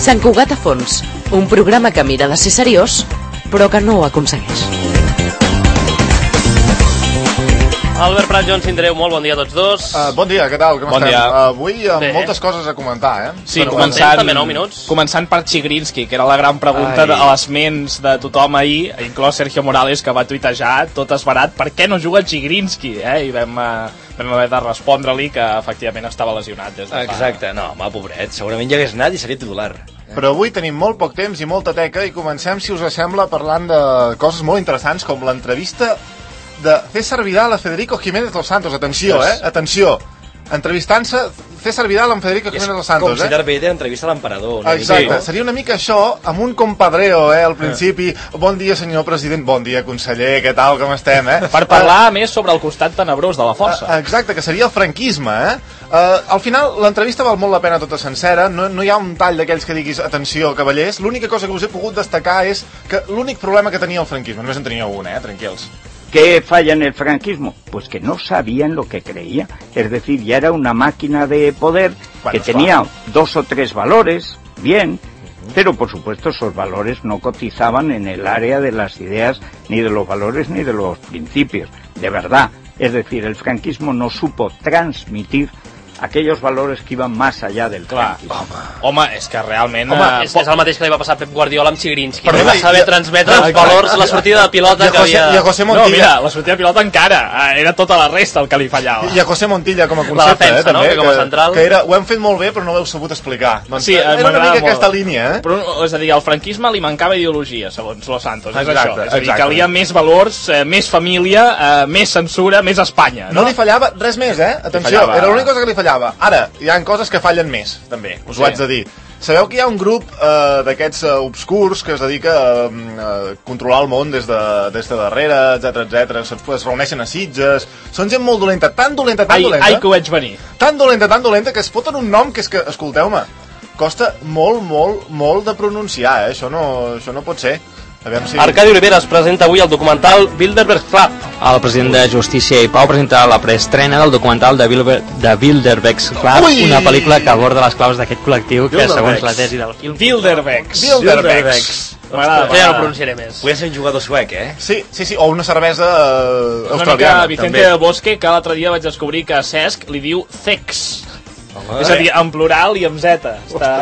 Sant Cugat a fons, un programa que mira de ser seriós, però que no ho aconsegueix. Albert Prat, Joan Cindreu, molt bon dia a tots dos. Bon dia, què tal? Com estem? Avui amb moltes coses a comentar, Sí, començant per Chigrinsky, que era la gran pregunta a les ments de tothom ahir, inclòs Sergio Morales, que va tuitejar tot esverat, per què no juga Chigrinsky? I vam haver de respondre-li que efectivament estava lesionat des de Exacte, no, home, pobret, segurament hi hagués anat i seria titular. Però avui tenim molt poc temps i molta teca i comencem, si us sembla, parlant de coses molt interessants com l'entrevista de César Vidal a Federico Jiménez dos Santos. Atenció, atenció. Entrevistant-se César Vidal amb Federico Jiménez dos Santos. Com si Darth Vader entrevista a l'emperador. Exacte, seria una mica això, amb un compadreo, al principi. Bon dia, senyor president, bon dia, conseller, què tal, com estem, Per parlar més sobre el costat tenebrós de la força. Exacte, que seria el franquisme, Al final, l'entrevista val molt la pena tota sencera, no hi ha un tall d'aquells que diguis, atenció, cavallers, l'única cosa que us he pogut destacar és que l'únic problema que tenia el franquisme, només en tenia un, tranquils. ¿Qué falla en el franquismo? Pues que no sabían lo que creía. Es decir, ya era una máquina de poder que tenía 2 o 3 valores, bien, pero por supuesto esos valores no cotizaban en el área de las ideas, ni de los valores ni de los principios, de verdad. Es decir, el franquismo no supo transmitir aquellos valores que iban más allá del franquismo. Home, és que realment... És el mateix que li va passar a Pep Guardiola amb Chigrinsky. No va saber transmetre els valors, la sortida de pilota que havia... I a José Montilla... No, mira, la sortida de pilota encara. Era tota la resta el que li fallava. I a José Montilla com a concepte, la defensa, també, com a central. Que era, ho hem fet molt bé, però no ho heu sabut explicar. Doncs sí, era una mica aquesta línia, Però, és a dir, al franquisme li mancava ideologia, segons Los Santos. Exacte, és això. És a dir, calia més valors, més família, més censura, més Espanya. No li fallava res més, Atenció, era l'única cosa que li fallava. Ara, hi ha coses que fallen més, també, us ho haig de dir. Sabeu que hi ha un grup d'aquests obscurs que es dedica a controlar el món des de darrere, etc. Es reuneixen a Sitges. Són gent molt dolenta, tan dolenta, Ai, que ho veig venir. Tan dolenta, que es foten un nom que és que, escolteu-me, costa molt de pronunciar, Això no pot ser. Arcadi Oliveres presenta avui el documental Bilderberg Club. El president de Justícia i Pau presenta la preestrena del documental de Bilderberg Club, una pel·lícula que aborda les claus d'aquest col·lectiu que, segons la tesi del film... Bilderbergs. Ja no pronunciaré més. Vull ser un jugador suec, Sí, o una cervesa australiana. Una mica Vicente Bosque, que l'altre dia vaig descobrir que Cesc li diu Cex. És a dir, en plural i amb Z.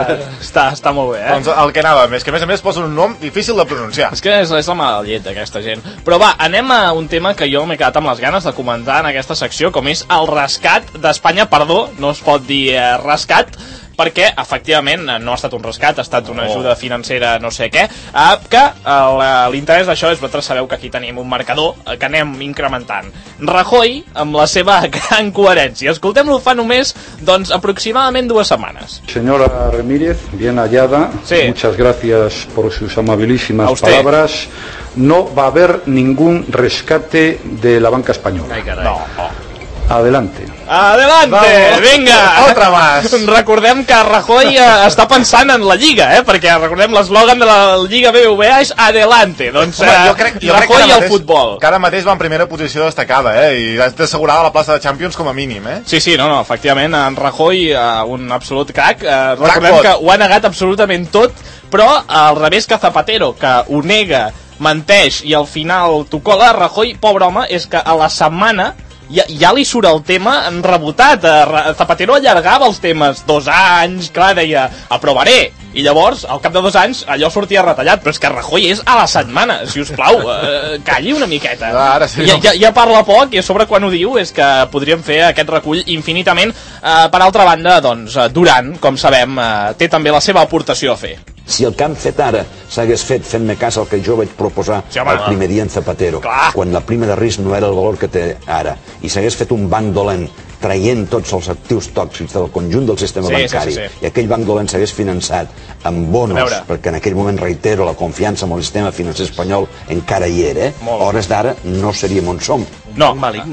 Està molt bé, Doncs el que anava més, que a més posen un nom difícil de pronunciar. És que és la mala llet d'aquesta gent. Però va, anem a un tema que jo m'he quedat amb les ganes de comentar en aquesta secció, com és el rescat d'Espanya. Perdó, no es pot dir rescat, perquè, efectivament, no ha estat un rescat, ha estat una ajuda financera no sé què, que l'interès d'això és, vosaltres sabeu que aquí tenim un marcador que anem incrementant. Rajoy, amb la seva gran coherència. Escoltem-lo fa només, doncs, aproximadament 2 setmanes. Señora Ramírez, bien hallada, muchas gracias por sus amabilísimas palabras. No va a haber ningún rescate de la banca española. Ai, carai. Adelante. Adelante, vinga. Otra más. Recordem que Rajoy està pensant en la Lliga, perquè recordem l'eslògan de la Lliga BBVA és Adelante. Doncs jo crec Rajoy al futbol. Que ara mateix va en primera posició destacada, i has d'assegurar la plaça de Champions com a mínim, Sí, no, efectivament, en Rajoy, un absolut crac. Recordem que ho ha negat absolutament tot, però al revés que Zapatero, que ho nega, menteix i al final t'ho cola, Rajoy, pobre home, és que a la setmana ja li surt el tema rebotat. Zapatero allargava els temes 2 anys, clar, deia aprovaré, i llavors al cap de 2 anys allò sortia retallat, però és que Rajoy és a la setmana, si us plau, calli una miqueta. Ara sí, ja parla poc, i a sobre quan ho diu és que podríem fer aquest recull infinitament. Per altra banda, doncs, Duran, com sabem, té també la seva aportació a fer. Si el que han fet ara s'hagués fet fent-me cas al que jo vaig proposar el primer dia en Zapatero, quan la prima de risc no era el valor que té ara, i s'hagués fet un banc dolent traient tots els actius tòxics del conjunt del sistema bancari, i aquell banc dolent s'hagués finançat amb bonos, perquè en aquell moment, reitero, la confiança en el sistema financer espanyol encara hi era, a hores d'ara no seríem on som. No.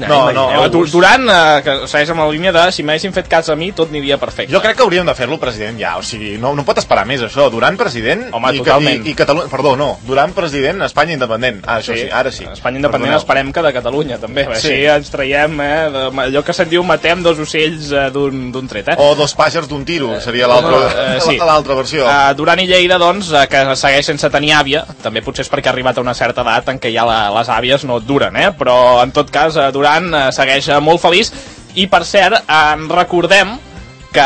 Duran, que segueix amb la línia de si m'haguessin fet cas a mi, tot aniria perfecte. Jo crec que hauríem de fer-lo president ja, o sigui, no pot esperar més això. Duran president... Home, totalment. I Catalunya... Perdó, no. Duran president, Espanya independent. Això sí, ara sí. Espanya independent esperem que de Catalunya, també. Així ens traiem allò que se'n diu matem dos ocells d'un tret, O dos pàjars d'un tiro, seria l'altra versió. Duran i Lleida, doncs, que segueix sense tenir àvia, també potser és perquè ha arribat a una certa edat en què ja les àvies no et duren, però en tot cas Duran segueix molt feliç. I per cert, recordem que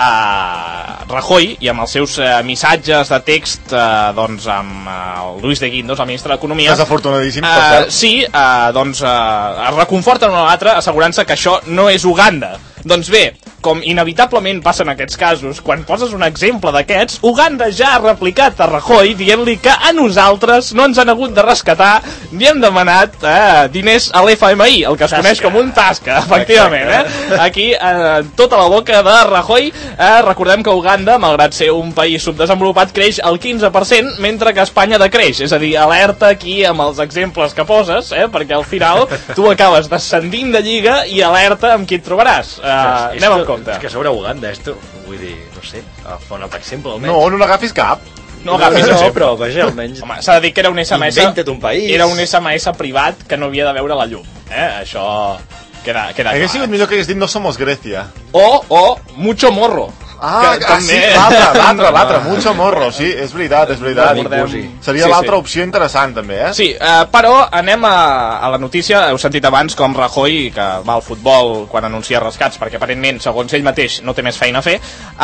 Rajoy, i amb els seus missatges de text doncs amb el Luis de Guindos, el ministre d'Economia, desafortunadíssim, per cert, sí, doncs es reconforten un a l'altre assegurant-se que això no és Uganda. Doncs bé, com inevitablement passa en aquests casos, quan poses un exemple d'aquests, Uganda ja ha replicat a Rajoy dient-li que a nosaltres no ens han hagut de rescatar ni hem demanat diners a l'FMI, el que es coneix com un tasca, efectivament. Aquí, tota la boca de Rajoy. Recordem que Uganda, malgrat ser un país subdesenvolupat, creix al 15%, mentre que Espanya decreix. És a dir, alerta aquí amb els exemples que poses, perquè al final tu acabes descendint de lliga i alerta amb qui et trobaràs. Anem amb compte. És que sobre Uganda, vull dir, no sé, fa un altre exemple, almenys. No n'agafis cap. No agafis cap. Però, vaja, almenys... Home, s'ha de dir que era un SMS... Inventa't un país. Era un SMS privat que no havia de veure la llum. Això queda clar. Hauria sigut millor que hagués dit no somos Grecia. O mucho morro. Sí, l'altre, mucho morro, sí, és veritat. Seria l'altra opció interessant, també, Sí, però anem a la notícia. Heu sentit abans com Rajoy, que va al futbol quan anuncia rescats, perquè aparentment, segons ell mateix, no té més feina a fer,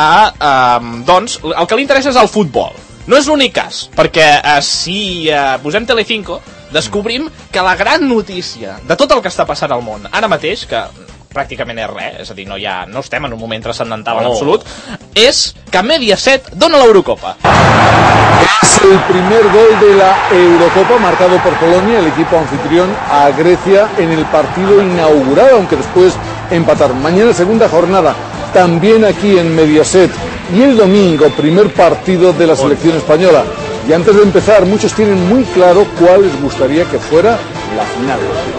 doncs, el que li interessa és el futbol. No és l'únic cas, perquè si posem Telecinco, descobrim que la gran notícia de tot el que està passant al món ara mateix, que pràcticament és res, és a dir, no estem en un moment transcendental en absolut, és que Mediaset dona l'Eurocopa. Es el primer gol de la Eurocopa marcado por Polonia, el equipo anfitrión a Grecia en el partido inaugural, aunque después empataron. Mañana segunda jornada, también aquí en Mediaset. Y el domingo, primer partido de la selección española. Y antes de empezar, muchos tienen muy claro cuál les gustaría que fuera la final.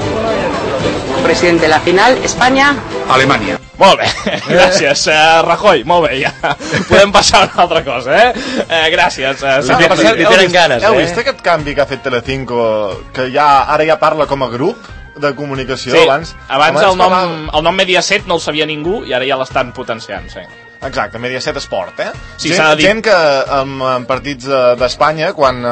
Presidente, la final, Espanya... Alemanya. Molt bé, gràcies, Rajoy, molt bé, ja podem passar a una altra cosa, gràcies. Li tenen ganes, Heu vist aquest canvi que ha fet Telecinco, que ara ja parla com a grup de comunicació? Sí, abans el nom Mediaset no el sabia ningú i ara ja l'estan potenciant, sí. Exacte, Mediaset Esport, Sí, gent que en partits d'Espanya, quan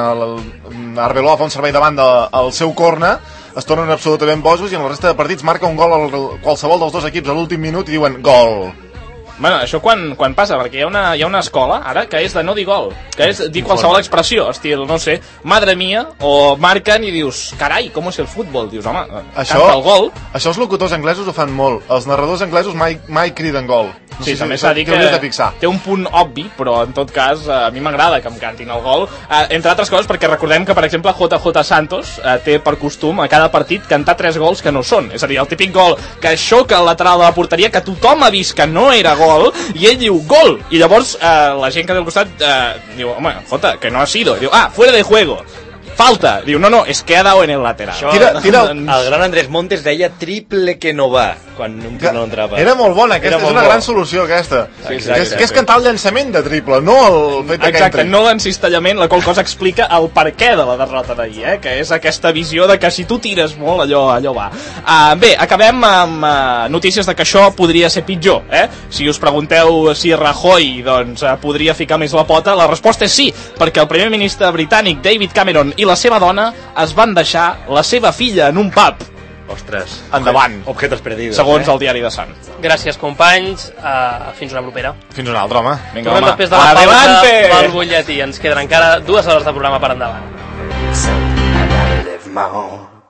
Arbeloa fa un servei davant del seu corner, es tornen absolutament bojos i en la resta de partits marca un gol qualsevol dels dos equips a l'últim minut i diuen gol. Bueno, això quan passa, perquè hi ha una escola ara que és de no dir gol, que és dir qualsevol expressió, estil, no sé, madre mia, o marquen i dius, carai, com és el futbol? Dius, home, canta el gol. Això els locutors anglesos ho fan molt, els narradors anglesos mai criden gol. Sí, també s'ha de dir que té un punt obvi, però en tot cas a mi m'agrada que em cantin el gol, entre altres coses perquè recordem que, per exemple, JJ Santos té per costum a cada partit cantar 3 gols que no són, és a dir, el típic gol que xoca al lateral de la porteria, que tothom ha vist que no era gol, i ell diu gol, i llavors la gent que té al costat diu, home, Jota, que no ha sido, diu, fuera de juego, falta, diu, no, es que ha dado en el lateral. Això, el gran Andrés Montes deia triple que no va, quan un triple no entrava. Era molt bona, és una gran solució aquesta, que és cantar el llançament de triple, no el fet que entri. Exacte, no l'encistellament, la qual cosa explica el perquè de la derrota d'ahir, que és aquesta visió de que si tu tires molt, allò va. Bé, acabem amb notícies de que això podria ser pitjor, Si us pregunteu si Rajoy podria ficar més la pota, la resposta és sí, perquè el primer ministre britànic David Cameron i la seva dona es van deixar la seva filla en un pub. Ostres, endavant. Objetos perdidos. Segons el diari de Sant. Gràcies, companys. Fins una propera. Fins una altra, home. Vinga, home. Després de la pausa del butlletí. Ens queden encara 2 hores de programa per endavant.